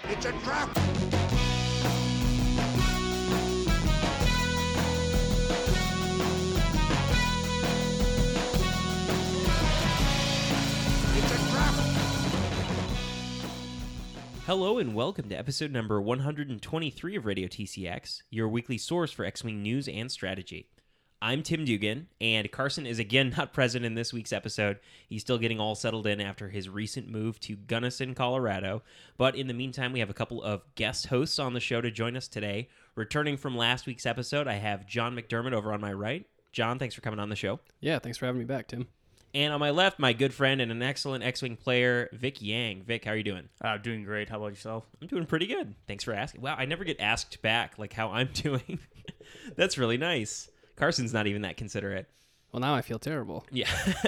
It's a trap! Hello and welcome to episode number 123 of Radio TCX, your weekly source for X-Wing news and strategy. I'm Tim Dugan, and Carson is again not present in this week's episode. He's still getting all settled in after his recent move to Gunnison, Colorado. But in the meantime, we have a couple of guest hosts on the show to join us today. Returning from last week's episode, I have John McDermott over on my right. John, thanks for coming on the show. Yeah, thanks for having me back, Tim. And on my left, my good friend and an excellent X-Wing player, Vic Yang. Vic, how are you doing? Doing great. How about yourself? I'm doing pretty good. Thanks for asking. Wow, I never get asked back like how I'm doing. That's really nice. Carson's not even that considerate. Well, now I feel terrible. Yeah.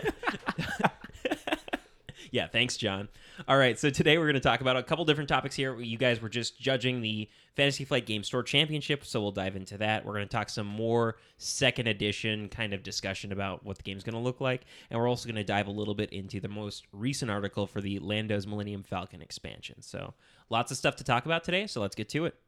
Yeah, thanks, John. All right, so today we're going to talk about a couple different topics here. You guys were just judging the Fantasy Flight Game Store Championship, so we'll dive into that. We're going to talk some more second edition kind of discussion about what the game's going to look like, and we're also going to dive a little bit into the most recent article for the Lando's Millennium Falcon expansion. So lots of stuff to talk about today, so let's get to it.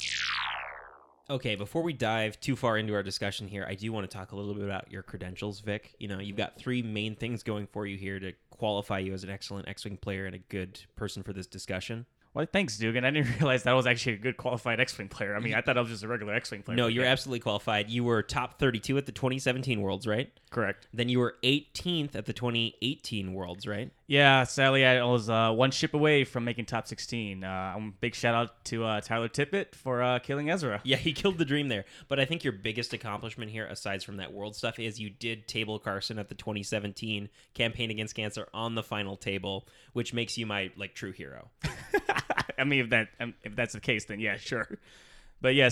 Okay, before we dive too far into our discussion here, I do want to talk a little bit about your credentials, Vic. You know, you've got three main things going for you here to qualify you as an excellent X-Wing player and a good person for this discussion. Well, thanks, Dugan. I didn't realize that was actually a good qualified X-Wing player. I mean, I thought I was just a regular X-Wing player. No, you're absolutely qualified. You were top 32 at the 2017 Worlds, right? Correct. Then you were 18th at the 2018 Worlds, right? Yeah, sadly, I was one ship away from making top 16. Big shout out to Tyler Tippett for killing Ezra. Yeah, he killed the dream there. But I think your biggest accomplishment here, aside from that world stuff, is you did table Carson at the 2017 Campaign Against Cancer on the final table, which makes you my true hero. I mean, if that's the case, then yeah, sure. But yes,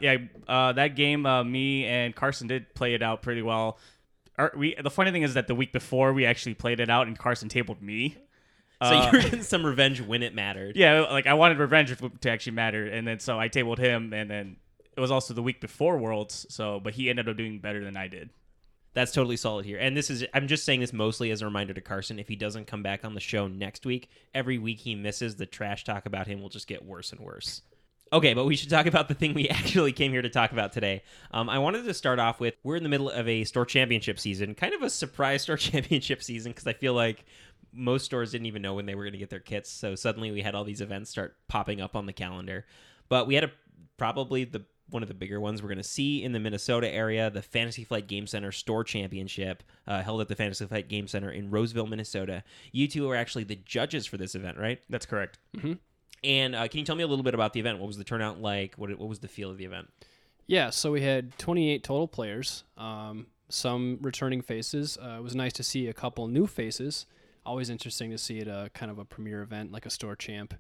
that game, me and Carson did play it out pretty well. The funny thing is that the week before we actually played it out, and Carson tabled me. So you were getting some revenge when it mattered. Yeah, like I wanted revenge to actually matter, and then so I tabled him, and then it was also the week before Worlds. But he ended up doing better than I did. That's totally solid here. And I'm just saying this mostly as a reminder to Carson. If he doesn't come back on the show next week, every week he misses, the trash talk about him will just get worse and worse. Okay, but we should talk about the thing we actually came here to talk about today. I wanted to start off with, we're in the middle of a store championship season, kind of a surprise store championship season, because I feel like most stores didn't even know when they were going to get their kits. So suddenly we had all these events start popping up on the calendar. But we had probably one of the bigger ones we're going to see in the Minnesota area, the Fantasy Flight Game Center Store Championship, held at the Fantasy Flight Game Center in Roseville, Minnesota. You two are actually the judges for this event, right? That's correct. Mm-hmm. And can you tell me a little bit about the event? What was the turnout like? What was the feel of the event? Yeah, so we had 28 total players, some returning faces. It was nice to see a couple new faces. Always interesting to see at kind of a premier event like a store champ.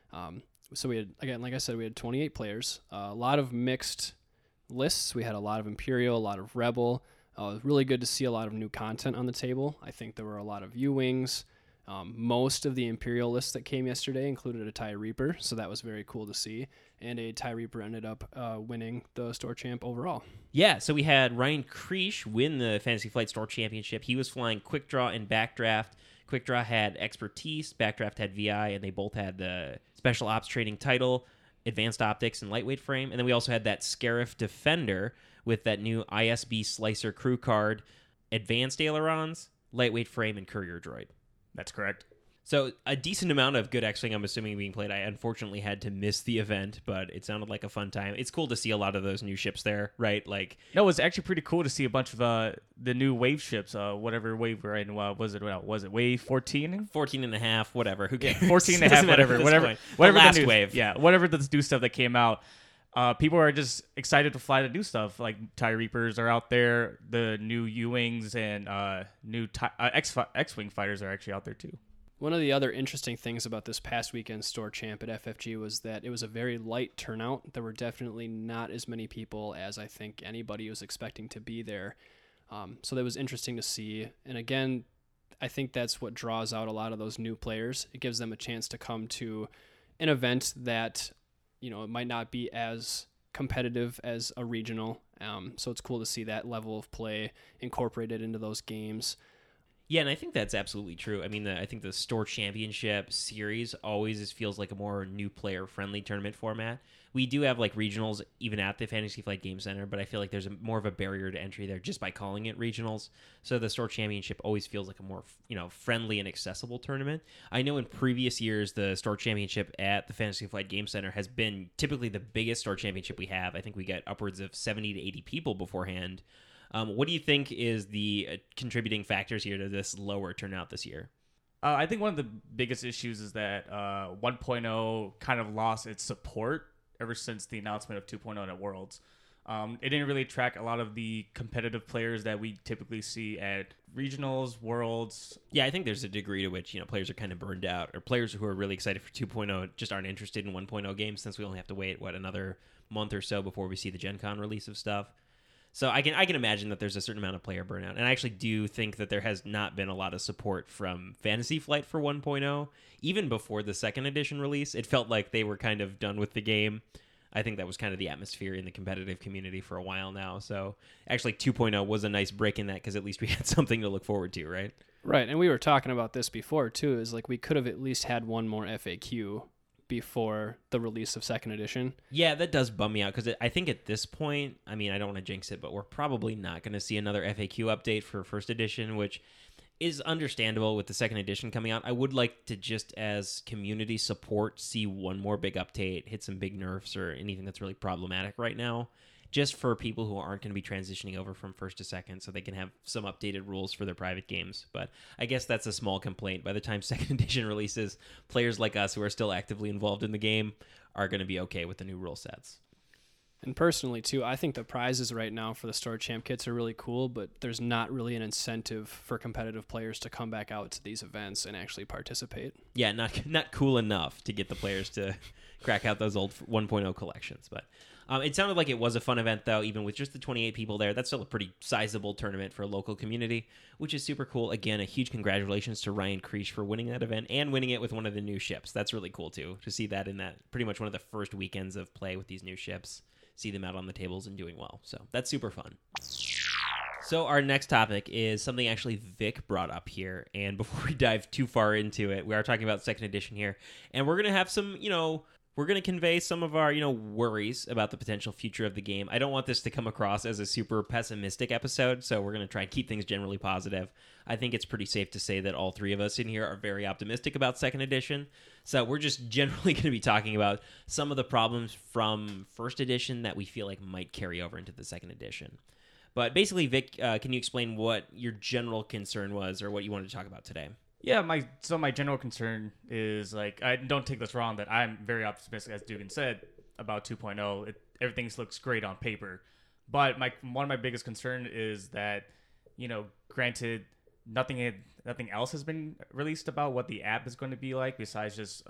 So we had, again, like I said, we had 28 players, a lot of mixed lists. We had a lot of Imperial, a lot of Rebel. Really good to see a lot of new content on the table. I think there were a lot of U-Wings. Most of the Imperial lists that came yesterday included a TIE Reaper, so that was very cool to see. And a TIE Reaper ended up winning the store champ overall. Yeah, so we had Ryan Kreesh win the Fantasy Flight Store Championship. He was flying Quick Draw and Backdraft. Quick Draw had Expertise, Backdraft had VI, and they both had the Special Ops Trading Title, Advanced Optics, and Lightweight Frame. And then we also had that Scarif Defender with that new ISB Slicer crew card, Advanced Ailerons, Lightweight Frame, and Courier Droid. That's correct. So a decent amount of good X-Wing, I'm assuming, being played. I unfortunately had to miss the event, but it sounded like a fun time. It's cool to see a lot of those new ships there, right? No, it was actually pretty cool to see a bunch of the new wave ships. Whatever wave we're in. Was it wave 14? 14 and a half, whatever. Who cares? 14 and a half, whatever. Whatever The last new wave. Yeah, whatever the new stuff that came out. People are just excited to fly the new stuff. Like TIE Reapers are out there. The new U-Wings and new X-Wing fighters are actually out there too. One of the other interesting things about this past weekend store champ at FFG was that it was a very light turnout. There were definitely not as many people as I think anybody was expecting to be there. So that was interesting to see. And again, I think that's what draws out a lot of those new players. It gives them a chance to come to an event that, you know, it might not be as competitive as a regional. So it's cool to see that level of play incorporated into those games. Yeah, and I think that's absolutely true. I mean, I think the Store Championship series always feels like a more new player friendly tournament format. We do have like regionals even at the Fantasy Flight Game Center, but I feel like there's more of a barrier to entry there just by calling it regionals. So the Store Championship always feels like a more friendly and accessible tournament. I know in previous years the Store Championship at the Fantasy Flight Game Center has been typically the biggest Store Championship we have. I think we get upwards of 70 to 80 people beforehand. What do you think is the contributing factors here to this lower turnout this year? I think one of the biggest issues is that 1.0 kind of lost its support ever since the announcement of 2.0 at Worlds. It didn't really track a lot of the competitive players that we typically see at regionals, Worlds. Yeah, I think there's a degree to which players are kind of burned out, or players who are really excited for 2.0 just aren't interested in 1.0 games since we only have to wait another month or so before we see the Gen Con release of stuff. So I can imagine that there's a certain amount of player burnout. And I actually do think that there has not been a lot of support from Fantasy Flight for 1.0. Even before the second edition release, it felt like they were kind of done with the game. I think that was kind of the atmosphere in the competitive community for a while now. So actually 2.0 was a nice break in that because at least we had something to look forward to, right? Right. And we were talking about this before too, is like we could have at least had one more FAQ before the release of second edition. Yeah, that does bum me out because I think at this point, I mean, I don't want to jinx it, but we're probably not going to see another FAQ update for first edition, which is understandable with the second edition coming out. I would like to just as community support see one more big update, hit some big nerfs or anything that's really problematic right now, just for people who aren't going to be transitioning over from first to second so they can have some updated rules for their private games. But I guess that's a small complaint. By the time second edition releases, players like us who are still actively involved in the game are going to be okay with the new rule sets. And personally, too, I think the prizes right now for the Store Champ kits are really cool, but there's not really an incentive for competitive players to come back out to these events and actually participate. Yeah, not cool enough to get the players to crack out those old 1.0 collections. But it sounded like it was a fun event, though, even with just the 28 people there. That's still a pretty sizable tournament for a local community, which is super cool. Again, a huge congratulations to Ryan Creech for winning that event and winning it with one of the new ships. That's really cool, too, to see that in that pretty much one of the first weekends of play with these new ships. See them out on the tables and doing well. So that's super fun. So our next topic is something actually Vic brought up here. And before we dive too far into it, we are talking about second edition here. And we're going to have some, we're going to convey some of our, worries about the potential future of the game. I don't want this to come across as a super pessimistic episode, so we're going to try and keep things generally positive. I think it's pretty safe to say that all three of us in here are very optimistic about second edition. So we're just generally going to be talking about some of the problems from first edition that we feel like might carry over into the second edition. But basically, Vic, can you explain what your general concern was or what you wanted to talk about today? Yeah, my general concern is, like, I don't take this wrong, that I'm very optimistic, as Dugan said, about 2.0. Everything looks great on paper. But one of my biggest concern is that, granted, nothing else has been released about what the app is going to be like besides just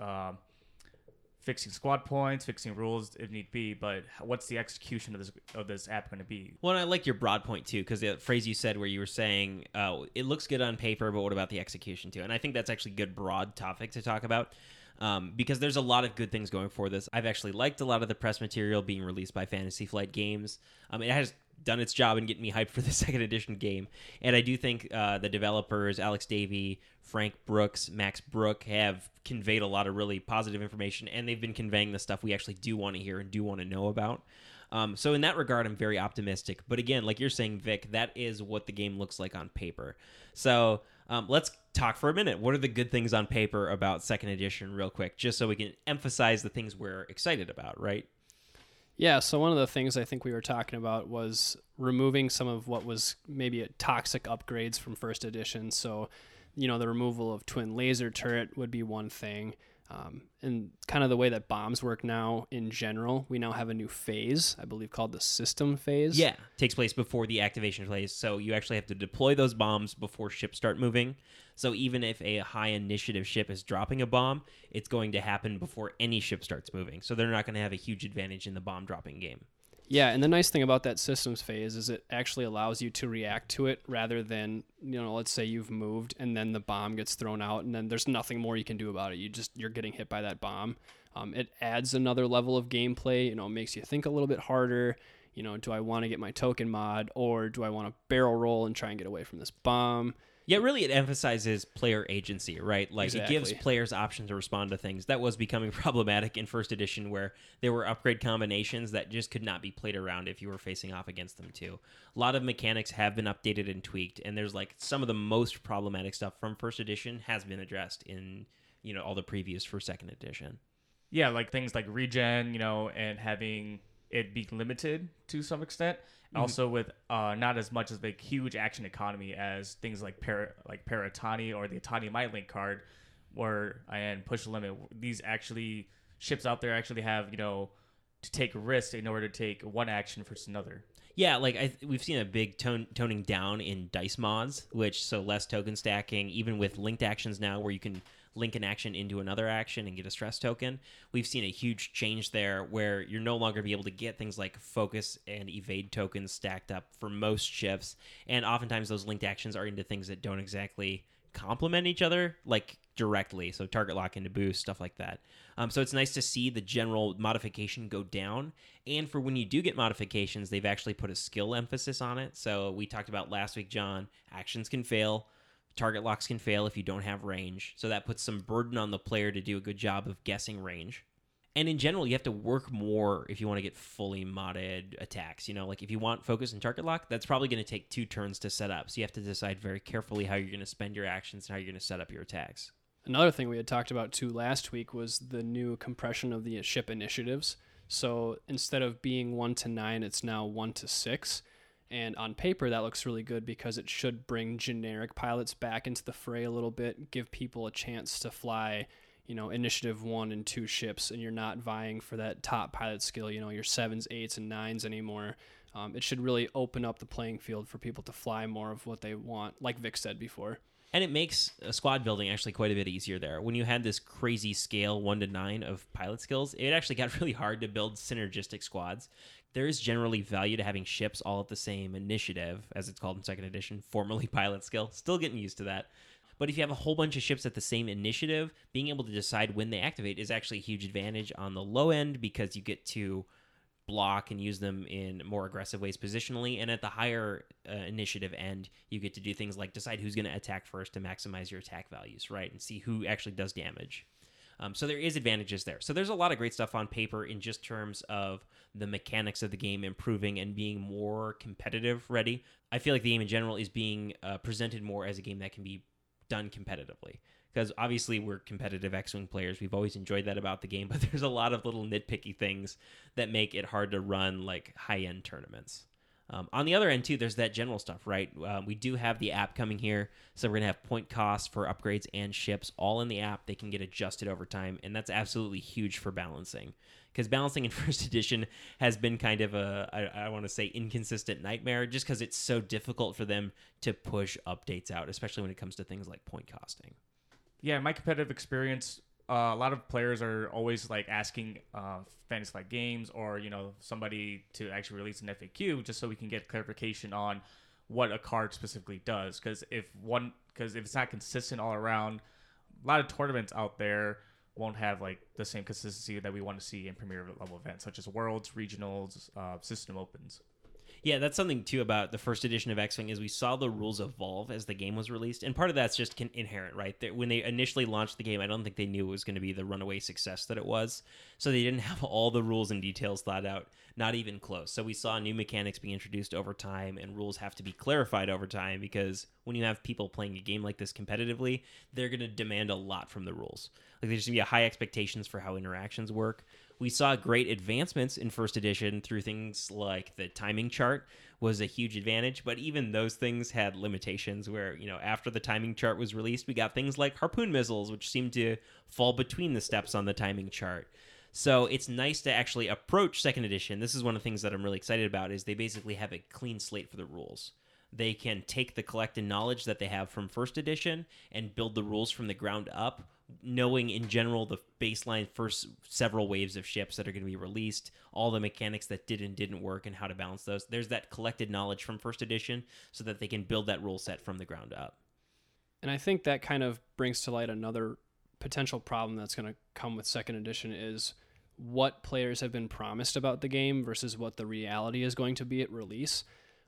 fixing squad points, fixing rules if need be, but what's the execution of this app going to be? Well, and I like your broad point too, because the phrase you said where you were saying it looks good on paper, but what about the execution too? And I think that's actually a good broad topic to talk about. Because there's a lot of good things going for this. I've actually liked a lot of the press material being released by Fantasy Flight Games. It has done its job in getting me hyped for the second edition game. And I do think the developers, Alex Davey, Frank Brooks, Max Brook, have conveyed a lot of really positive information, and they've been conveying the stuff we actually do want to hear and do want to know about. So in that regard, I'm very optimistic. But again, like you're saying, Vic, that is what the game looks like on paper. So let's talk for a minute. What are the good things on paper about second edition real quick, just so we can emphasize the things we're excited about, right? Yeah, so one of the things I think we were talking about was removing some of what was maybe toxic upgrades from first edition. So, the removal of twin laser turret would be one thing. And kind of the way that bombs work now in general, we now have a new phase, I believe, called the system phase. Yeah, takes place before the activation phase. So you actually have to deploy those bombs before ships start moving. So even if a high initiative ship is dropping a bomb, it's going to happen before any ship starts moving. So they're not going to have a huge advantage in the bomb dropping game. Yeah, and the nice thing about that systems phase is it actually allows you to react to it rather than, let's say you've moved and then the bomb gets thrown out and then there's nothing more you can do about it. You're getting hit by that bomb. It adds another level of gameplay, makes you think a little bit harder. Do I want to get my token mod or do I want to barrel roll and try and get away from this bomb? Yeah, really, it emphasizes player agency, right? Like, Exactly. it gives players option to respond to things. That was becoming problematic in first edition, where there were upgrade combinations that just could not be played around if you were facing off against them, too. A lot of mechanics have been updated and tweaked, and there's, like, some of the most problematic stuff from first edition has been addressed in, all the previews for second edition. Yeah, like things like regen, and having it be limited to some extent. Also with not as much as the huge action economy as things like Paratani or the Atani Might Link card, and Push the Limit. These ships out there actually have to take risks in order to take one action versus another. Yeah, like we've seen a big toning down in dice mods, so less token stacking, even with linked actions now where you can link an action into another action and get a stress token. We've seen a huge change there where you're no longer be able to get things like focus and evade tokens stacked up for most ships, and oftentimes those linked actions are into things that don't exactly complement each other, like directly, so target lock into boost, stuff like that. So it's nice to see the general modification go down, and for when you do get modifications, they've actually put a skill emphasis on it. So we talked about last week, John, actions can fail, target locks can fail if you don't have range, so that puts some burden on the player to do a good job of guessing range. And in general, you have to work more if you want to get fully modded attacks. Like if you want focus and target lock, that's probably going to take 2 turns to set up. So you have to decide very carefully how you're going to spend your actions and how you're going to set up your attacks. Another thing we had talked about too last week was the new compression of the ship initiatives. So instead of being 1 to 9, it's now 1 to 6. And on paper, that looks really good because it should bring generic pilots back into the fray a little bit, give people a chance to fly, initiative 1 and 2 ships, and you're not vying for that top pilot skill, your 7s, 8s, and 9s anymore. It should really open up the playing field for people to fly more of what they want, like Vic said before. And it makes squad building actually quite a bit easier there. When you had this crazy scale 1 to 9 of pilot skills, it actually got really hard to build synergistic squads. There is generally value to having ships all at the same initiative, as it's called in second edition, formerly pilot skill. Still getting used to that. But if you have a whole bunch of ships at the same initiative, being able to decide when they activate is actually a huge advantage on the low end because you get to block and use them in more aggressive ways positionally. And at the higher initiative end, you get to do things like decide who's going to attack first to maximize your attack values, right? And see who actually does damage. So there is advantages there. So there's a lot of great stuff on paper in just terms of the mechanics of the game improving and being more competitive ready. I feel like the game in general is being presented more as a game that can be done competitively. Because obviously we're competitive X-Wing players. We've always enjoyed that about the game, but there's a lot of little nitpicky things that make it hard to run like high-end tournaments. On the other end, too, there's that general stuff, right? We do have the app coming here, so we're going to have point costs for upgrades and ships all in the app. They can get adjusted over time, and that's absolutely huge for balancing. Because balancing in first edition has been kind of I want to say, inconsistent nightmare, just because it's so difficult for them to push updates out, especially when it comes to things like point costing. Yeah, in my competitive experience, a lot of players are always like asking Fantasy Flight Games or somebody to actually release an FAQ just so we can get clarification on what a card specifically does. Because if it's not consistent all around, a lot of tournaments out there won't have like the same consistency that we want to see in premier level events such as Worlds, Regionals, System Opens. Yeah, that's something, too, about the first edition of X-Wing is we saw the rules evolve as the game was released. And part of that's just inherent, right? When they initially launched the game, I don't think they knew it was going to be the runaway success that it was. So they didn't have all the rules and details thought out, not even close. So we saw new mechanics being introduced over time, and rules have to be clarified over time because when you have people playing a game like this competitively, they're going to demand a lot from the rules. Like there's going to be high expectations for how interactions work. We saw great advancements in first edition through things like the timing chart was a huge advantage, but even those things had limitations where, after the timing chart was released, we got things like harpoon missiles, which seemed to fall between the steps on the timing chart. So it's nice to actually approach second edition. This is one of the things that I'm really excited about is they basically have a clean slate for the rules. They can take the collected knowledge that they have from first edition and build the rules from the ground up, knowing in general the baseline first several waves of ships that are going to be released, all the mechanics that did and didn't work and how to balance those. There's that collected knowledge from first edition so that they can build that rule set from the ground up. And I think that kind of brings to light another potential problem that's going to come with second edition is what players have been promised about the game versus what the reality is going to be at release.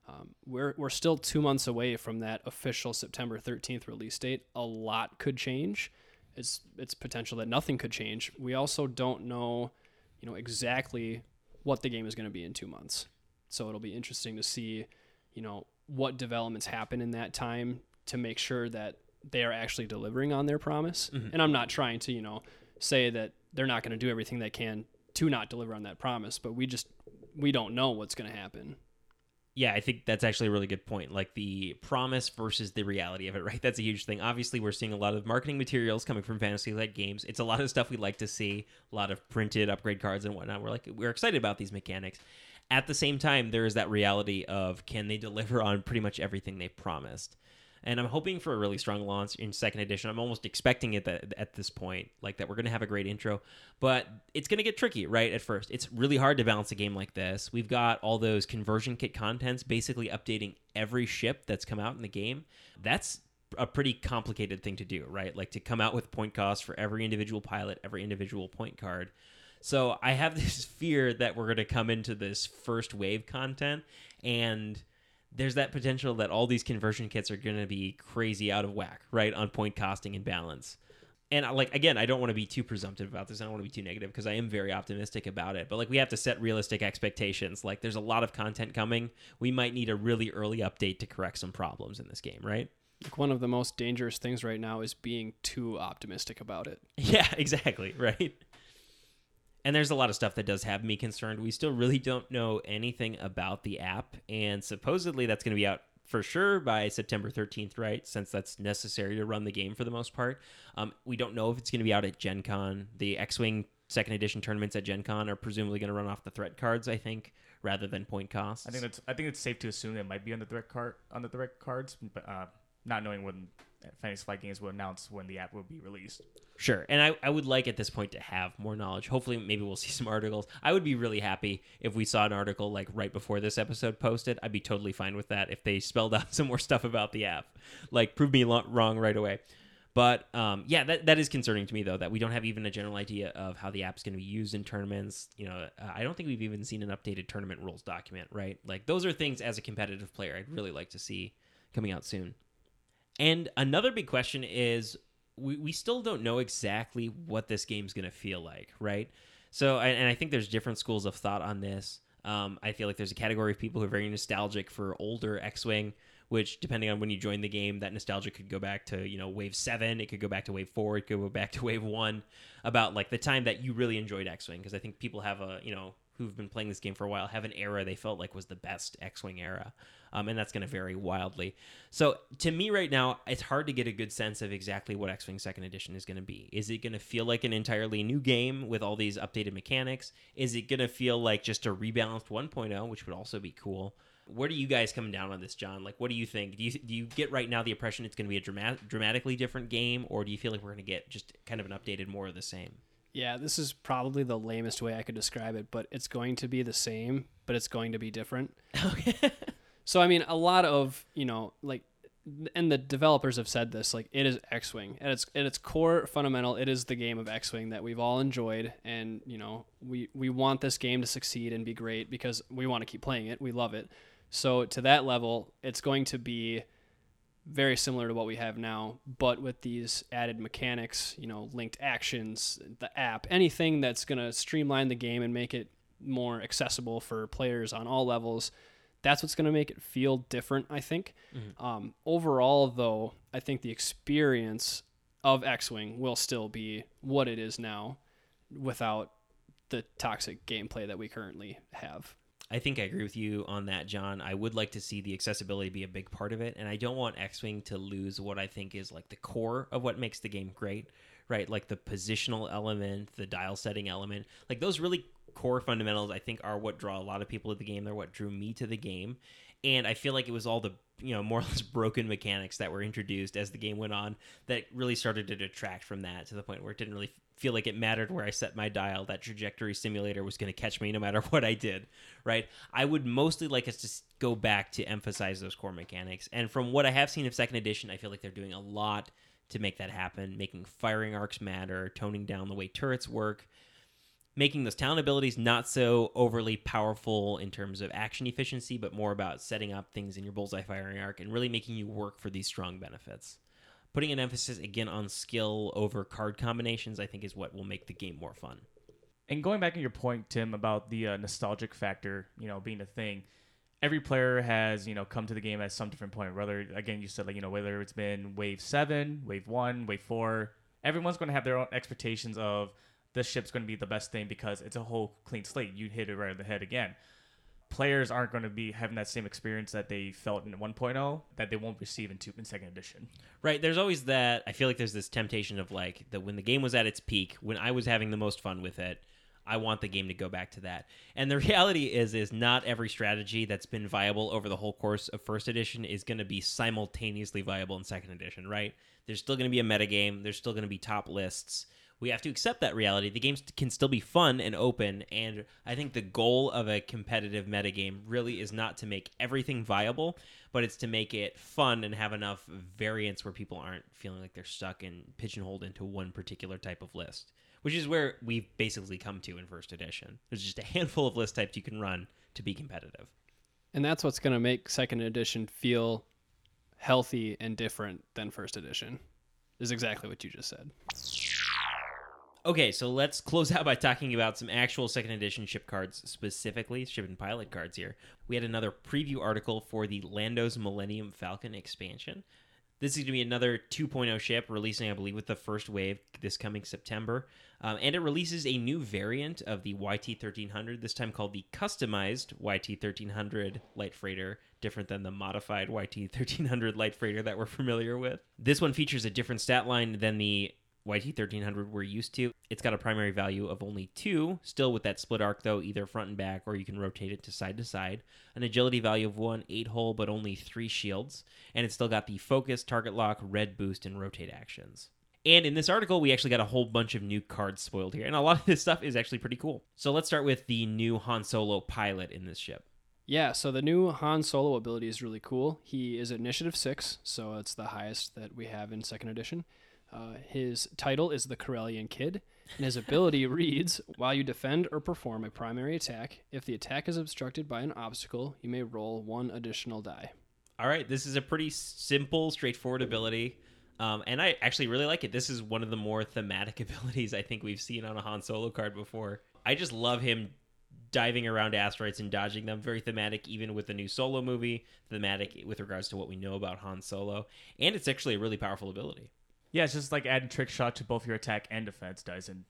We're still 2 months away from that official September 13th release date. A lot could change. It's potential that nothing could change. We also don't know, exactly what the game is going to be in 2 months. So it'll be interesting to see, what developments happen in that time to make sure that they are actually delivering on their promise. Mm-hmm. And I'm not trying to, say that they're not going to do everything they can to not deliver on that promise, but we don't know what's going to happen. Yeah, I think that's actually a really good point. Like the promise versus the reality of it, right? That's a huge thing. Obviously, we're seeing a lot of marketing materials coming from Fantasy Flight Games. It's a lot of stuff we like to see, a lot of printed upgrade cards and whatnot. We're excited about these mechanics. At the same time, there is that reality of, can they deliver on pretty much everything they promised? And I'm hoping for a really strong launch in second edition. I'm almost expecting it at this point, like that we're going to have a great intro. But it's going to get tricky, right, at first. It's really hard to balance a game like this. We've got all those conversion kit contents basically updating every ship that's come out in the game. That's a pretty complicated thing to do, right? Like to come out with point costs for every individual pilot, every individual point card. So I have this fear that we're going to come into this first wave content and there's that potential that all these conversion kits are going to be crazy out of whack, right, on point costing and balance. And again, I don't want to be too presumptive about this. I don't want to be too negative because I am very optimistic about it. But we have to set realistic expectations. There's a lot of content coming. We might need a really early update to correct some problems in this game, right? One of the most dangerous things right now is being too optimistic about it. Yeah, exactly, right? And there's a lot of stuff that does have me concerned. We still really don't know anything about the app, and supposedly that's going to be out for sure by September 13th, right? Since that's necessary to run the game for the most part. We don't know if it's going to be out at Gen Con. The X-Wing second edition tournaments at Gen Con are presumably going to run off the threat cards, I think, rather than point costs. I think it's safe to assume it might be on the threat cards, but not knowing when Fantasy Flight Games will announce when the app will be released. Sure, and I would like at this point to have more knowledge. Hopefully, maybe we'll see some articles. I would be really happy if we saw an article right before this episode posted. I'd be totally fine with that if they spelled out some more stuff about the app. Prove me wrong right away. But yeah, that is concerning to me, though, that we don't have even a general idea of how the app's going to be used in tournaments. I don't think we've even seen an updated tournament rules document, right? Those are things as a competitive player I'd really like to see coming out soon. And another big question is we still don't know exactly what this game's going to feel like, right? So, and I think there's different schools of thought on this. I feel like there's a category of people who are very nostalgic for older X-Wing, which, depending on when you join the game, that nostalgia could go back to, Wave 7, it could go back to Wave 4, it could go back to Wave 1, about, the time that you really enjoyed X-Wing, because I think people have who've been playing this game for a while have an era they felt like was the best X-Wing era. And that's going to vary wildly. So to me right now, it's hard to get a good sense of exactly what X-Wing 2nd Edition is going to be. Is it going to feel like an entirely new game with all these updated mechanics? Is it going to feel like just a rebalanced 1.0, which would also be cool? Where do you guys come down on this, John? What do you think? Do you get right now the impression it's going to be a dramatically different game, or do you feel like we're going to get just kind of an updated more of the same? Yeah, this is probably the lamest way I could describe it, but it's going to be the same, but it's going to be different. Okay. So, I mean, a lot of, and the developers have said this, it is X-Wing. At its core fundamental, it is the game of X-Wing that we've all enjoyed, and, we want this game to succeed and be great because we want to keep playing it. We love it. So, to that level, it's going to be very similar to what we have now, but with these added mechanics, linked actions, the app, anything that's going to streamline the game and make it more accessible for players on all levels. That's what's going to make it feel different, I think. Mm-hmm. Overall, though, I think the experience of X-Wing will still be what it is now without the toxic gameplay that we currently have. I think I agree with you on that, John. I would like to see the accessibility be a big part of it, and I don't want X-Wing to lose what I think is the core of what makes the game great, right? The positional element, the dial setting element, those really core fundamentals I think are what draw a lot of people to the game. They're what drew me to the game, and I feel like it was all the more or less broken mechanics that were introduced as the game went on that really started to detract from that, to the point where it didn't really feel like it mattered where I set my dial. That trajectory simulator was going to catch me no matter what I did, right? I would mostly like us to go back to emphasize those core mechanics, and from what I have seen of 2nd Edition, I feel like they're doing a lot to make that happen, making firing arcs matter, toning down the way turrets work. making those talent abilities not so overly powerful in terms of action efficiency, but more about setting up things in your bullseye firing arc and really making you work for these strong benefits. Putting an emphasis again on skill over card combinations, I think, is what will make the game more fun. And going back to your point, Tim, about the nostalgic factor, being a thing, every player has, come to the game at some different point. Whether, again, you said, whether it's been Wave 7, Wave 1, Wave 4, everyone's going to have their own expectations of this ship's going to be the best thing because it's a whole clean slate. You hit it right on the head again. Players aren't going to be having that same experience that they felt in 1.0 that they won't receive in second edition. Right. There's always that. I feel like there's this temptation of that when the game was at its peak, when I was having the most fun with it, I want the game to go back to that. And the reality is not every strategy that's been viable over the whole course of first edition is going to be simultaneously viable in second edition, right? There's still going to be a metagame. There's still going to be top lists. We have to accept that reality. The games can still be fun and open, and I think the goal of a competitive metagame really is not to make everything viable, but it's to make it fun and have enough variance where people aren't feeling like they're stuck and pigeonholed into one particular type of list, which is where we've basically come to in first edition. There's just a handful of list types you can run to be competitive. And that's what's going to make second edition feel healthy and different than first edition, is exactly what you just said. Okay, so let's close out by talking about some actual second edition ship cards, specifically ship and pilot cards here. We had another preview article for the Lando's Millennium Falcon expansion. This is going to be another 2.0 ship, releasing, I believe, with the first wave this coming September. And it releases a new variant of the YT-1300, this time called the customized YT-1300 Light Freighter, different than the modified YT-1300 Light Freighter that we're familiar with. This one features a different stat line than the YT-1300 we're used to. It's got a primary value of only 2, still with that split arc though, either front and back, or you can rotate it to side, an agility value of 1, 8-hull, but only 3 shields, and it's still got the focus, target lock, red boost, and rotate actions. And in this article, we actually got a whole bunch of new cards spoiled here, and a lot of this stuff is actually pretty cool. So let's start with the new Han Solo pilot in this ship. Yeah, so the new Han Solo ability is really cool. He is Initiative 6, so it's the highest that we have in second edition. His title is the Corellian Kid, and his ability reads, while you defend or perform a primary attack, if the attack is obstructed by an obstacle, you may roll 1 additional die. All right, this is a pretty simple, straightforward ability, and I actually really like it. This is one of the more thematic abilities I think we've seen on a Han Solo card before. I just love him diving around asteroids and dodging them. Very thematic, even with the new Solo movie, thematic with regards to what we know about Han Solo, and it's actually a really powerful ability. Yeah, it's just like adding trick shot to both your attack and defense dice in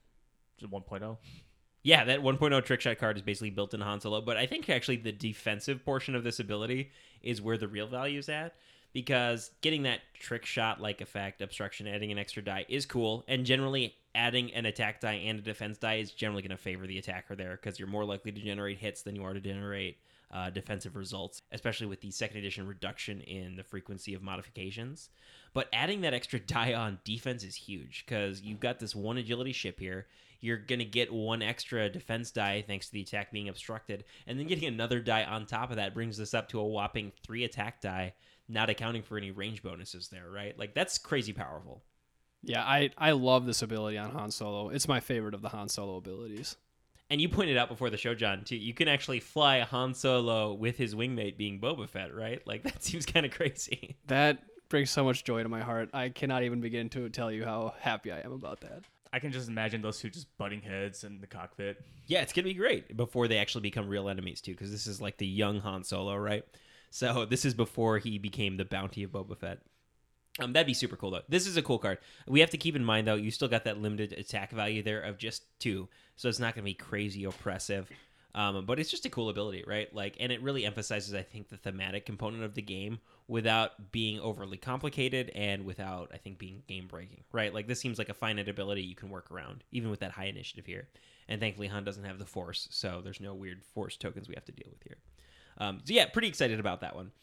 1.0. Yeah, that 1.0 trick shot card is basically built in Han Solo, but I think actually the defensive portion of this ability is where the real value is at, because getting that trick shot like effect, obstruction, adding an extra die is cool, and generally adding an attack die and a defense die is generally going to favor the attacker there, because you're more likely to generate hits than you are to generate defensive results, especially with the second edition reduction in the frequency of modifications. But adding that extra die on defense is huge, because you've got this 1 agility ship here. You're going to get 1 extra defense die thanks to the attack being obstructed, and then getting another die on top of that brings us up to a whopping 3 attack die, not accounting for any range bonuses there, right? Like, that's crazy powerful. Yeah, I love this ability on Han Solo. It's my favorite of the Han Solo abilities. And you pointed out before the show, John, too, you can actually fly Han Solo with his wingmate being Boba Fett, right? Like, that seems kind of crazy. That brings so much joy to my heart. I cannot even begin to tell you how happy I am about that. I can just imagine those two just butting heads in the cockpit. Yeah, it's going to be great before they actually become real enemies, too, because this is like the young Han Solo, right? So this is before he became the bounty of Boba Fett. That'd be super cool, though. This is a cool card. We have to keep in mind, though, you still got that limited attack value there of just 2, so it's not going to be crazy oppressive. But it's just a cool ability, right? Like, and it really emphasizes, I think, the thematic component of the game without being overly complicated and without, I think, being game-breaking, right? Like, this seems like a finite ability you can work around, even with that high initiative here. And thankfully, Han doesn't have the Force, so there's no weird Force tokens we have to deal with here. So yeah, pretty excited about that one.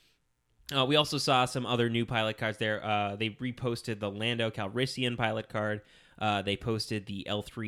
We also saw some other new pilot cards there. They reposted the Lando Calrissian pilot card. They posted the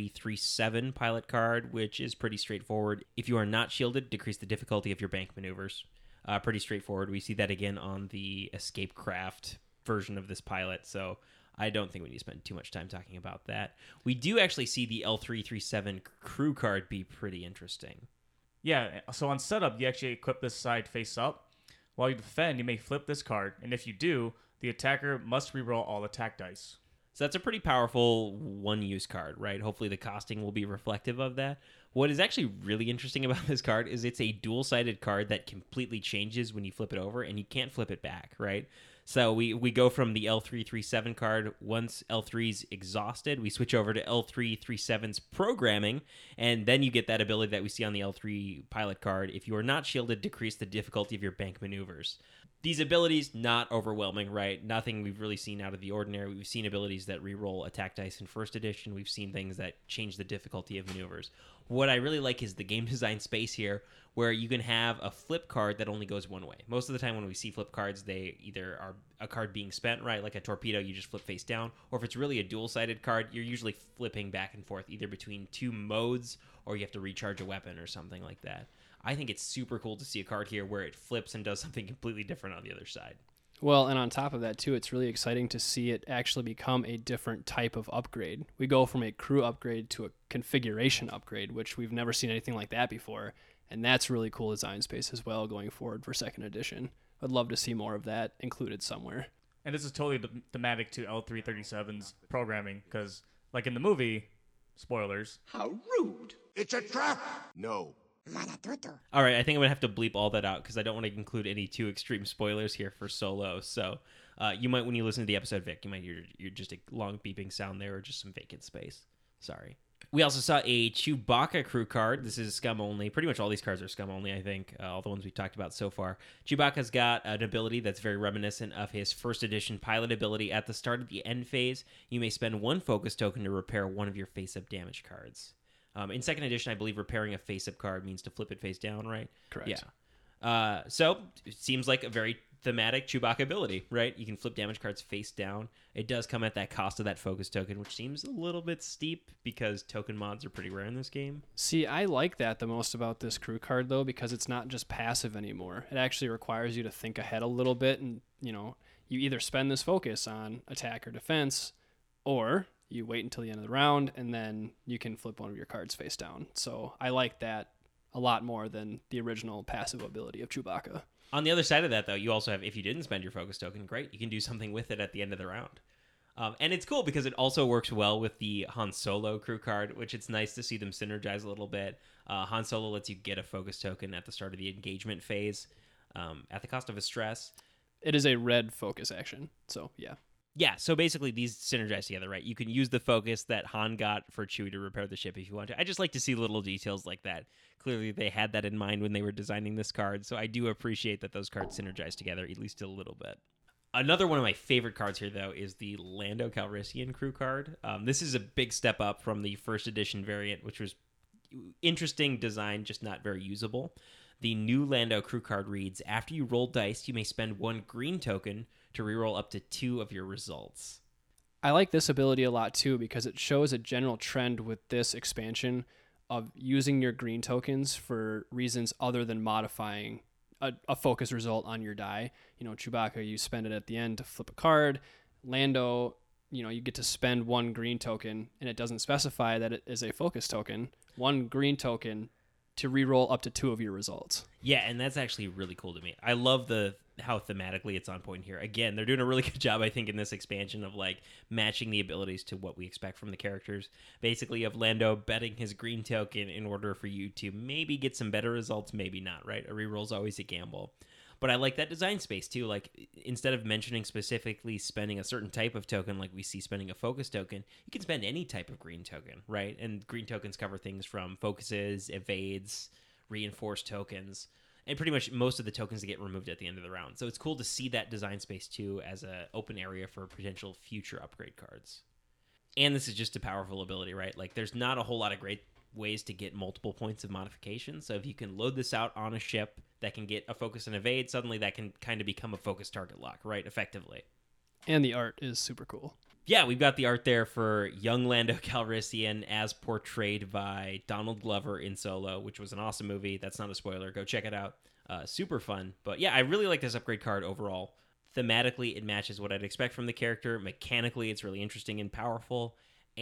L337 pilot card, which is pretty straightforward. If you are not shielded, decrease the difficulty of your bank maneuvers. Pretty straightforward. We see that again on the Escape Craft version of this pilot. So I don't think we need to spend too much time talking about that. We do actually see the L337 crew card be pretty interesting. Yeah, so on setup, you actually equip this side face up. While you defend, you may flip this card, and if you do, the attacker must reroll all attack dice. So that's a pretty powerful one-use card, right? Hopefully the costing will be reflective of that. What is actually really interesting about this card is it's a dual-sided card that completely changes when you flip it over, and you can't flip it back, right? So we go from the L337 card. Once L3's exhausted, we switch over to L337's programming, and then you get that ability that we see on the L3 pilot card. If you are not shielded, decrease the difficulty of your bank maneuvers. These abilities, not overwhelming, right? Nothing we've really seen out of the ordinary. We've seen abilities that reroll attack dice in first edition. We've seen things that change the difficulty of maneuvers. What I really like is the game design space here, where you can have a flip card that only goes one way. Most of the time when we see flip cards, they either are a card being spent, right? Like a torpedo, you just flip face down. Or if it's really a dual-sided card, you're usually flipping back and forth, either between two modes, or you have to recharge a weapon or something like that. I think it's super cool to see a card here where it flips and does something completely different on the other side. Well, and on top of that, too, it's really exciting to see it actually become a different type of upgrade. We go from a crew upgrade to a configuration upgrade, which we've never seen anything like that before. And that's really cool design space as well going forward for second edition. I'd love to see more of that included somewhere. And this is totally thematic to L337's programming, because, like in the movie, spoilers. How rude! It's a trap! No. All right, I think I'm going to have to bleep all that out because I don't want to include any too extreme spoilers here for Solo. So you might, when you listen to the episode, Vic, you might hear just a long beeping sound there or just some vacant space. Sorry. We also saw a Chewbacca crew card. This is Scum only. Pretty much all these cards are Scum only, I think. All the ones we've talked about so far. Chewbacca's got an ability that's very reminiscent of his first edition pilot ability. At the start of the end phase, you may spend one focus token to repair one of your face-up damage cards. In second edition, I believe repairing a face-up card means to flip it face down, right? Correct. Yeah. So it seems like a very thematic Chewbacca ability, right? You can flip damage cards face down. It does come at that cost of that focus token, which seems a little bit steep because token mods are pretty rare in this game. See, I like that the most about this crew card, though, because it's not just passive anymore. It actually requires you to think ahead a little bit, and, you either spend this focus on attack or defense, or you wait until the end of the round, and then you can flip one of your cards face down. So I like that a lot more than the original passive ability of Chewbacca. On the other side of that, though, you also have, if you didn't spend your focus token, great, you can do something with it at the end of the round. And it's cool because it also works well with the Han Solo crew card, which it's nice to see them synergize a little bit. Han Solo lets you get a focus token at the start of the engagement phase at the cost of a stress. It is a red focus action, so yeah. Yeah, so basically these synergize together, right? You can use the focus that Han got for Chewie to repair the ship if you want to. I just like to see little details like that. Clearly they had that in mind when they were designing this card, so I do appreciate that those cards synergize together, at least a little bit. Another one of my favorite cards here, though, is the Lando Calrissian crew card. This is a big step up from the first edition variant, which was interesting design, just not very usable. The new Lando crew card reads, after you roll dice, you may spend one green token to reroll up to 2 of your results. I like this ability a lot too because it shows a general trend with this expansion of using your green tokens for reasons other than modifying a focus result on your die. Chewbacca, you spend it at the end to flip a card. Lando, you get to spend one green token, and it doesn't specify that it is a focus token. One green token to reroll up to 2 of your results. Yeah, and that's actually really cool to me. I love how thematically it's on point here. Again, they're doing a really good job, I think, in this expansion of matching the abilities to what we expect from the characters. Basically, of Lando betting his green token in order for you to maybe get some better results, maybe not, right? A reroll's always a gamble. But I like that design space too. Instead of mentioning specifically spending a certain type of token, like we see spending a focus token, you can spend any type of green token, right? And green tokens cover things from focuses, evades, reinforced tokens, and pretty much most of the tokens that get removed at the end of the round. So it's cool to see that design space too as an open area for potential future upgrade cards. And this is just a powerful ability, right? There's not a whole lot of great ways to get multiple points of modification. So if you can load this out on a ship that can get a focus and evade, suddenly that can kind of become a focus target lock, right? Effectively. And the art is super cool. Yeah, we've got the art there for young Lando Calrissian as portrayed by Donald Glover in Solo, which was an awesome movie. That's not a spoiler. Go check it out. Super fun. But yeah, I really like this upgrade card overall. thematically, it matches what I'd expect from the character. Mechanically, it's really interesting and powerful,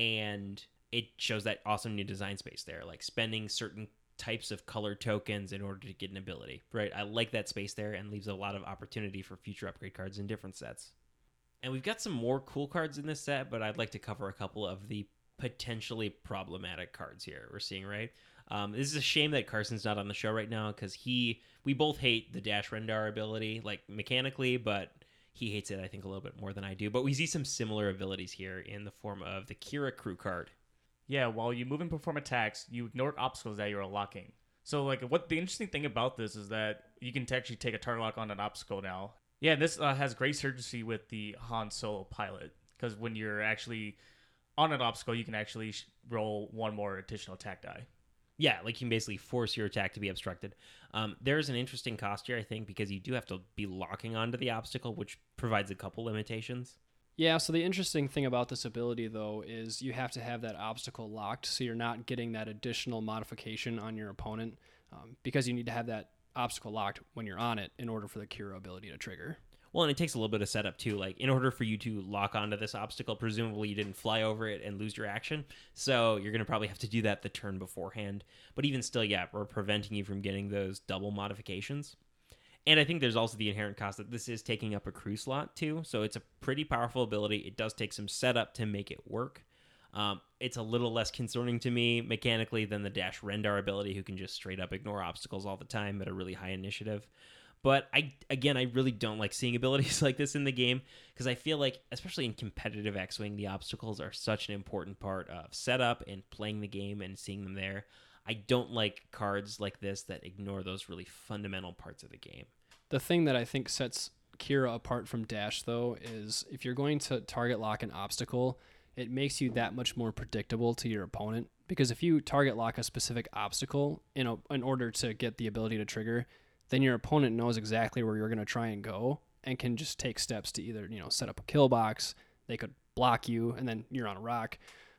and it shows that awesome new design space there, like spending certain types of color tokens in order to get an ability, right? I like that space there and leaves a lot of opportunity for future upgrade cards in different sets. And we've got some more cool cards in this set, but I'd like to cover a couple of the potentially problematic cards here we're seeing, right? This is a shame that Carson's not on the show right now because we both hate the Dash Rendar ability, like mechanically, but he hates it, I think, a little bit more than I do. But we see some similar abilities here in the form of the Kira crew card. Yeah, while you move and perform attacks, you ignore obstacles that you're locking. So, like, what the interesting thing about this is that you can actually take a target lock on an obstacle now. Yeah, this has great synergy with the Han Solo pilot, because when you're actually on an obstacle, you can actually roll one more additional attack die. Yeah, like you can basically force your attack to be obstructed. There's an interesting cost here, I think, because you do have to be locking onto the obstacle, which provides a couple limitations. Yeah, so the interesting thing about this ability, though, is you have to have that obstacle locked, so you're not getting that additional modification on your opponent, because you need to have that obstacle locked when you're on it in order for the Kira ability to trigger. Well, and it takes a little bit of setup, too. Like, in order for you to lock onto this obstacle, presumably you didn't fly over it and lose your action, so you're going to probably have to do that the turn beforehand. But even still, yeah, we're preventing you from getting those double modifications. And I think there's also the inherent cost that this is taking up a crew slot, too. So it's a pretty powerful ability. It does take some setup to make it work. It's a little less concerning to me mechanically than the Dash Rendar ability, who can just straight up ignore obstacles all the time at a really high initiative. But I really don't like seeing abilities like this in the game, because I feel like, especially in competitive X-Wing, the obstacles are such an important part of setup and playing the game and seeing them there. I don't like cards like this that ignore those really fundamental parts of the game. The thing that I think sets Kira apart from Dash, though, is if you're going to target lock an obstacle, it makes you that much more predictable to your opponent. Because if you target lock a specific obstacle in order to get the ability to trigger, then your opponent knows exactly where you're going to try and go and can just take steps to either, set up a kill box, they could block you, and then you're on a rock.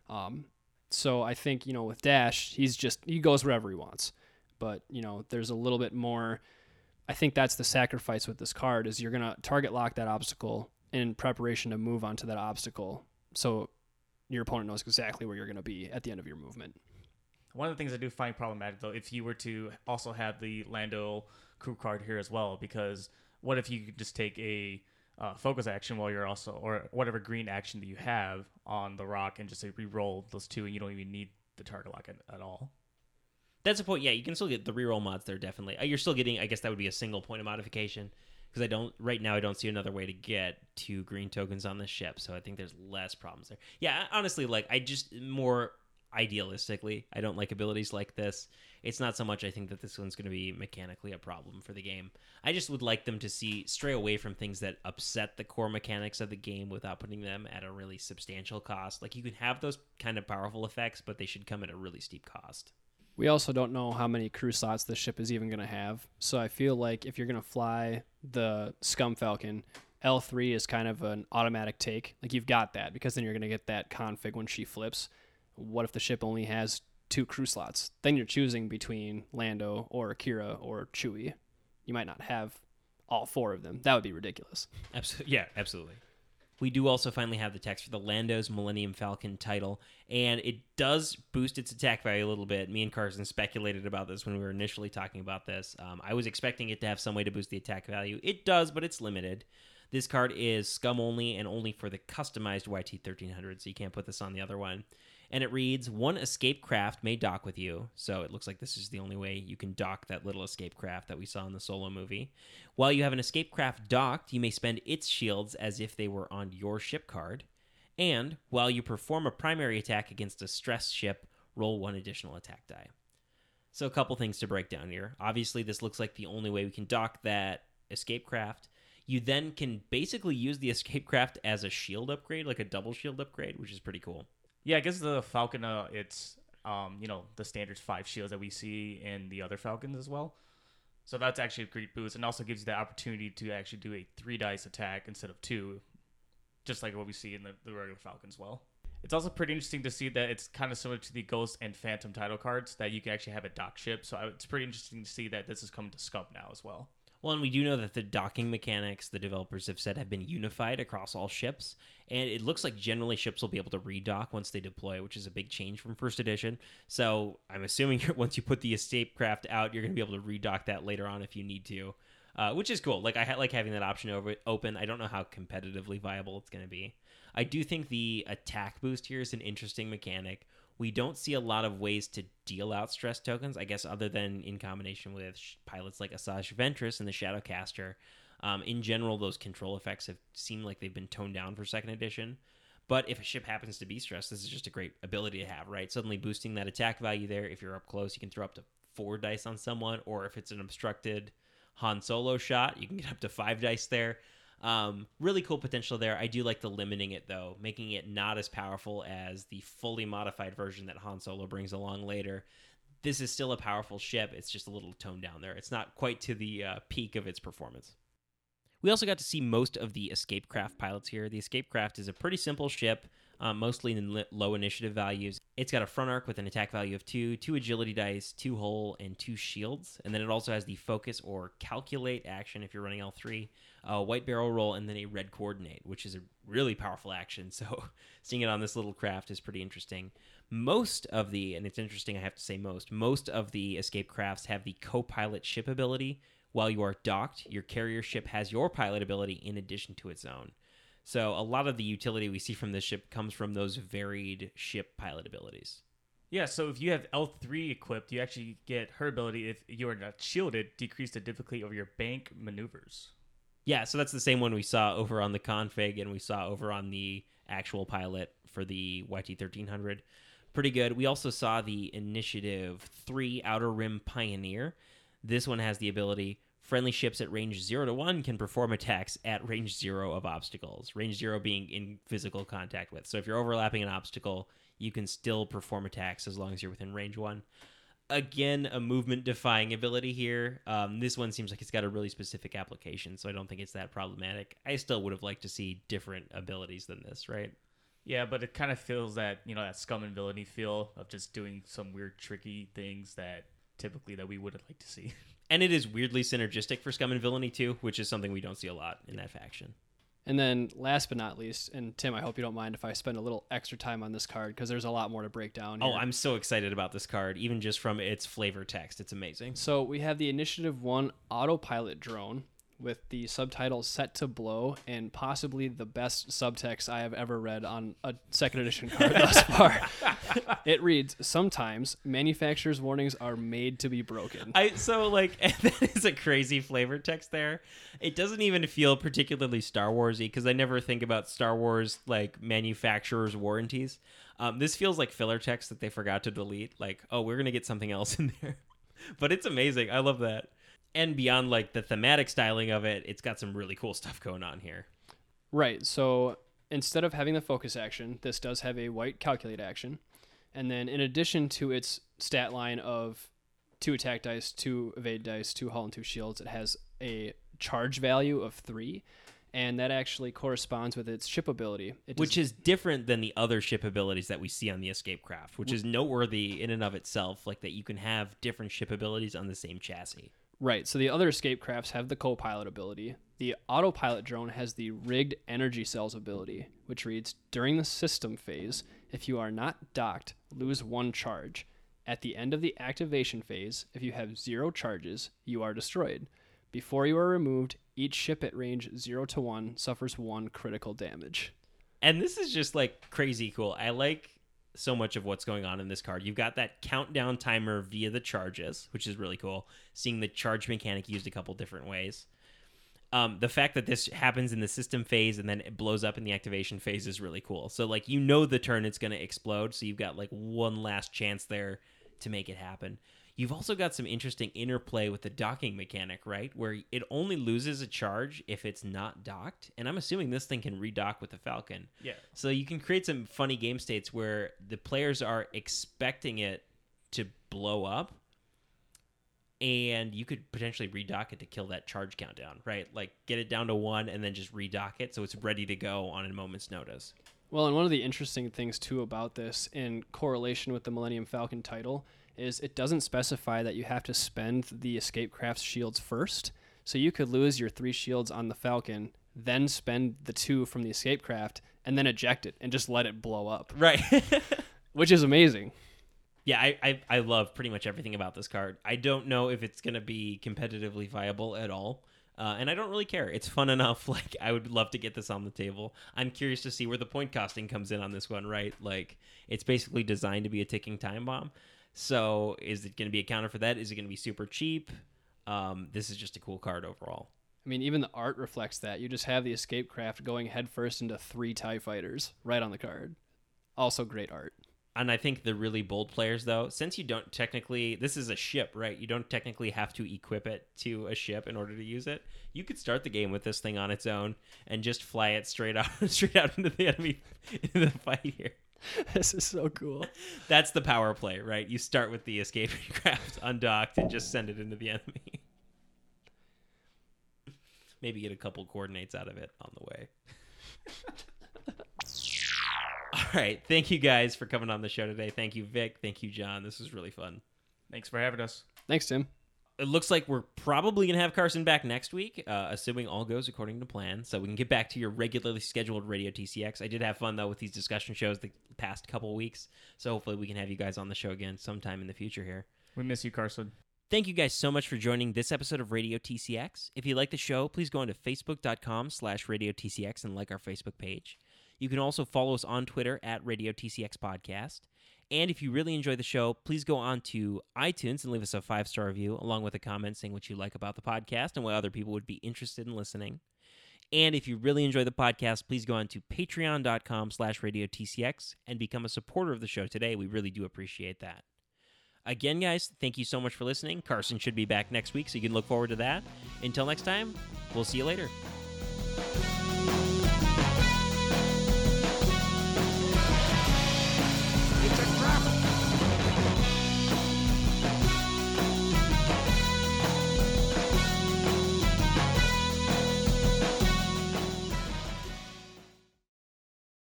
So I think, with Dash, he goes wherever he wants. But, there's a little bit more. I think that's the sacrifice with this card, is you're going to target lock that obstacle in preparation to move onto that obstacle. So your opponent knows exactly where you're going to be at the end of your movement. One of the things I do find problematic, though, if you were to also have the Lando crew card here as well, because what if you could just take a focus action while you're also, or whatever green action that you have on the rock, and just re-roll those two, and you don't even need the target lock at all. That's a point. Yeah, you can still get the reroll mods there, definitely. You're still getting, I guess that would be a single point of modification, because right now I don't see another way to get 2 green tokens on this ship, so I think there's less problems there. Yeah, honestly, more idealistically, I don't like abilities like this. It's not so much I think that this one's going to be mechanically a problem for the game. I just would like them to stray away from things that upset the core mechanics of the game without putting them at a really substantial cost. Like, you can have those kind of powerful effects, but they should come at a really steep cost. We also don't know how many crew slots the ship is even going to have. So I feel like if you're going to fly the Scum Falcon, L3 is kind of an automatic take. Like, you've got that, because then you're going to get that config when she flips. What if the ship only has 2 crew slots? Then you're choosing between Lando or Kira or Chewie. You might not have all 4 of them. That would be ridiculous. Absolutely. Yeah, absolutely. We do also finally have the text for the Lando's Millennium Falcon title, and it does boost its attack value a little bit. Me and Carson speculated about this when we were initially talking about this. I was expecting it to have some way to boost the attack value. It does, but it's limited. This card is Scum only, and only for the customized YT-1300, so you can't put this on the other one. And it reads, 1 escape craft may dock with you. So it looks like this is the only way you can dock that little escape craft that we saw in the Solo movie. While you have an escape craft docked, you may spend its shields as if they were on your ship card. And while you perform a primary attack against a stressed ship, roll 1 additional attack die. So a couple things to break down here. Obviously, this looks like the only way we can dock that escape craft. You then can basically use the escape craft as a shield upgrade, like a double shield upgrade, which is pretty cool. Yeah, I guess the Falcon, it's, the standard 5 shields that we see in the other Falcons as well. So that's actually a great boost, and also gives you the opportunity to actually do a 3 dice attack instead of 2, just like what we see in the regular Falcon as well. It's also pretty interesting to see that it's kind of similar to the Ghost and Phantom title cards, that you can actually have a dock ship. So it's pretty interesting to see that this is coming to Scum now as well. Well, and we do know that the docking mechanics, the developers have said, have been unified across all ships. And it looks like generally ships will be able to redock once they deploy, which is a big change from first edition. So I'm assuming once you put the escape craft out, you're going to be able to redock that later on if you need to, which is cool. Like I like having that option open. I don't know how competitively viable it's going to be. I do think the attack boost here is an interesting mechanic. We don't see a lot of ways to deal out stress tokens, I guess, other than in combination with pilots like Asajj Ventress and the Shadowcaster. In general, those control effects have seemed like they've been toned down for second edition. But if a ship happens to be stressed, this is just a great ability to have, right? Suddenly boosting that attack value there. If you're up close, you can throw up to 4 dice on someone. Or if it's an obstructed Han Solo shot, you can get up to 5 dice there. Really cool potential there. I do like the limiting it, though, making it not as powerful as the fully modified version that Han Solo brings along later. This is still a powerful ship. It's just a little toned down there. It's not quite to the peak of its performance. We also got to see most of the Escape Craft pilots here. The Escape Craft is a pretty simple ship, mostly in low initiative values. It's got a front arc with an attack value of 2, 2 agility dice, 2 hull, and 2 shields. And then it also has the focus or calculate action if you're running L3, a white barrel roll, and then a red coordinate, which is a really powerful action. So seeing it on this little craft is pretty interesting. Most of the, and it's interesting I have to say most of the Escape Crafts have the co-pilot ship ability. While you are docked, your carrier ship has your pilot ability in addition to its own. So a lot of the utility we see from this ship comes from those varied ship pilot abilities. Yeah, so if you have L3 equipped, you actually get her ability, if you are not shielded, decrease the difficulty of your bank maneuvers. Yeah, so that's the same one we saw over on the config and we saw over on the actual pilot for the YT-1300. Pretty good. We also saw the Initiative 3 Outer Rim Pioneer. This one has the ability, friendly ships at range 0 to 1 can perform attacks at range 0 of obstacles. Range 0 being in physical contact with. So if you're overlapping an obstacle, you can still perform attacks as long as you're within range 1. Again, a movement-defying ability here. This one seems like it's got a really specific application, so I don't think it's that problematic. I still would have liked to see different abilities than this, right? Yeah, but it kind of feels that, that scum and villainy feel of just doing some weird, tricky things that typically that we would have liked to see. And it is weirdly synergistic for Scum and Villainy too, which is something we don't see a lot in that faction. And then last but not least, and Tim, I hope you don't mind if I spend a little extra time on this card because there's a lot more to break down here. Oh, I'm so excited about this card, even just from its flavor text. It's amazing. So we have the Initiative 1 autopilot drone with the subtitle Set to Blow and possibly the best subtext I have ever read on a second edition card thus far. It reads, sometimes manufacturer's warnings are made to be broken. That is a crazy flavor text there. It doesn't even feel particularly Star Wars-y because I never think about Star Wars like manufacturer's warranties. This feels like filler text that they forgot to delete. Like, oh, we're going to get something else in there. But it's amazing. I love that. And beyond like the thematic styling of it, it's got some really cool stuff going on here. Right. So instead of having the focus action, this does have a white calculate action. And then in addition to its stat line of 2 attack dice, 2 evade dice, 2 hull, and 2 shields, it has a charge value of 3. And that actually corresponds with its ship ability. Which is different than the other ship abilities that we see on the Escape Craft, which is noteworthy in and of itself, like that you can have different ship abilities on the same chassis. Right, so the other Escape Crafts have the co-pilot ability. The autopilot drone has the rigged energy cells ability, which reads, during the system phase, if you are not docked, lose 1 charge. At the end of the activation phase, if you have 0 charges, you are destroyed. Before you are removed, each ship at range 0 to 1 suffers 1 critical damage. And this is just like crazy cool. I like so much of what's going on in this card. You've got that countdown timer via the charges, which is really cool. Seeing the charge mechanic used a couple different ways. The fact that this happens in the system phase and then it blows up in the activation phase is really cool. So like the turn it's going to explode, so you've got like one last chance there to make it happen. You've also got some interesting interplay with the docking mechanic, right? Where it only loses a charge if it's not docked. And I'm assuming this thing can redock with the Falcon. Yeah. So you can create some funny game states where the players are expecting it to blow up. And you could potentially redock it to kill that charge countdown, right? Like get it down to 1 and then just redock it so it's ready to go on a moment's notice. Well, and one of the interesting things, too, about this in correlation with the Millennium Falcon title is it doesn't specify that you have to spend the Escape Craft's shields first. So you could lose your 3 shields on the Falcon, then spend the 2 from the escape craft, and then eject it and just let it blow up, Right. which is amazing. Yeah, I love pretty much everything about this card. I don't know if it's going to be competitively viable at all. And I don't really care. It's fun enough. Like, I would love to get this on the table. I'm curious to see where the point costing comes in on this one, right? Like, it's basically designed to be a ticking time bomb. So is it going to be a counter for that? Is it going to be super cheap? This is just a cool card overall. I mean, even the art reflects that. You just have the escape craft going headfirst into 3 TIE fighters right on the card. Also great art. And I think the really bold players, though, since you don't technically, this is a ship, right? You don't technically have to equip it to a ship in order to use it. You could start the game with this thing on its own and just fly it straight out into the enemy, into the fight here. This is so cool. That's the power play, right? You start with the escaping craft undocked and just send it into the enemy. Maybe get a couple coordinates out of it on the way. All right. Thank you guys for coming on the show today. Thank you, Vic. Thank you, John. This was really fun. Thanks for having us. Thanks, Tim. It looks like we're probably going to have Carson back next week, assuming all goes according to plan. So we can get back to your regularly scheduled Radio TCX. I did have fun, though, with these discussion shows the past couple weeks. So hopefully we can have you guys on the show again sometime in the future here. We miss you, Carson. Thank you guys so much for joining this episode of Radio TCX. If you like the show, please go on to facebook.com/Radio TCX and like our Facebook page. You can also follow us on Twitter at Radio TCX Podcast. And if you really enjoy the show, please go on to iTunes and leave us a 5-star review, along with a comment saying what you like about the podcast and why other people would be interested in listening. And if you really enjoy the podcast, please go on to patreon.com/Radio TCX and become a supporter of the show today. We really do appreciate that. Again, guys, thank you so much for listening. Carson should be back next week, so you can look forward to that. Until next time, we'll see you later.